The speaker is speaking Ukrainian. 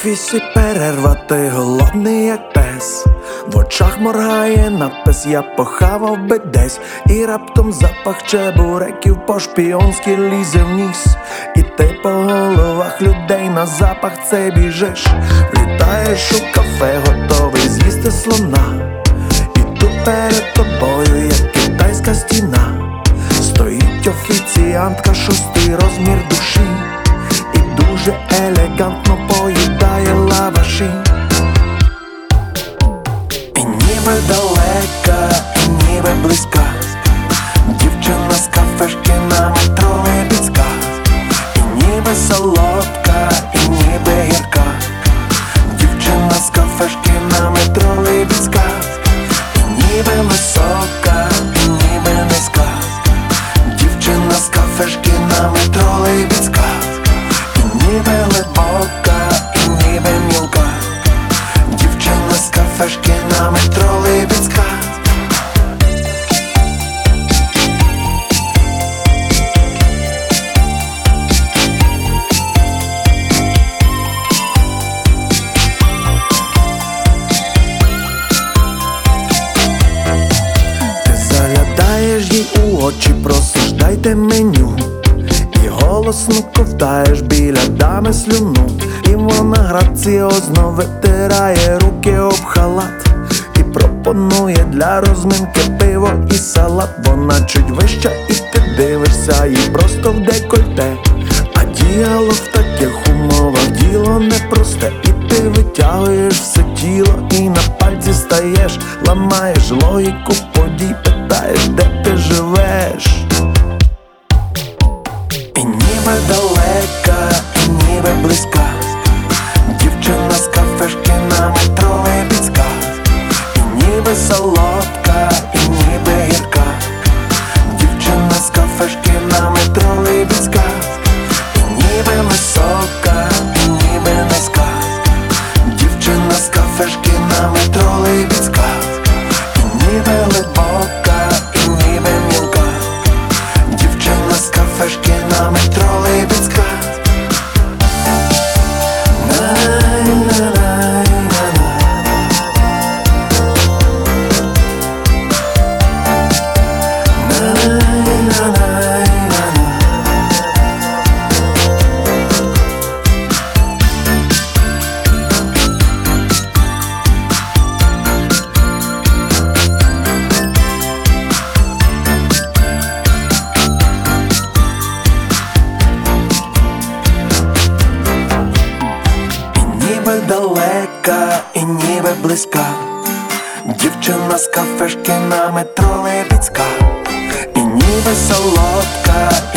офісі перерва, ти голодний як пес. В очах моргає надпис, я похавав би десь. І раптом запах чебуреків по-шпіонськи лізе в ніс. І ти по головах людей на запах цей біжиш. Влітаєш у кафе, готовий з'їсти слона. І тут перед тобою, як китайська стіна, стоїть офіціантка, 6-й розмір душі. І дуже елегантно поїдає лаваші. І ніби далека, і ніби близька дівчина з кафешки на метро Либідська. І ніби солодка, і ніби гірка дівчина з кафешки на метро Либідська. І ніби висока, і ніби низька дівчина з кафешки на метро Либідська. І ніби глибока, і ніби мілка дівчина з кафешки на метро Либідська. Ти заглядаєш їй у очі, просиш дайте меню. І голосно ковтаєш біля дами слюну. І вона граціозно витирає руки об халат і пропонує для розминки пиво і салат. Вона чуть вища і ти дивишся їй просто в декольте. А діалог в таких умовах діло непросте. І ти витягуєш все тіло і на пальці стаєш. Ламаєш логіку подій, питаєш, де ти живеш. І ніби далека, і ніби близька дівчина з кафешки на метро Либідська. І ніби солодка, і ніби гірка дівчина з кафешки на метро Либідська. І ніби висока, і ніби низька дівчина з кафешки на метро Либідська. І ніби глибока, і ніби мілка дівчина з кафешки на метро Либідська. Ніби далека, і ніби близька дівчина з кафешки на метро Либідська. І ніби солодка,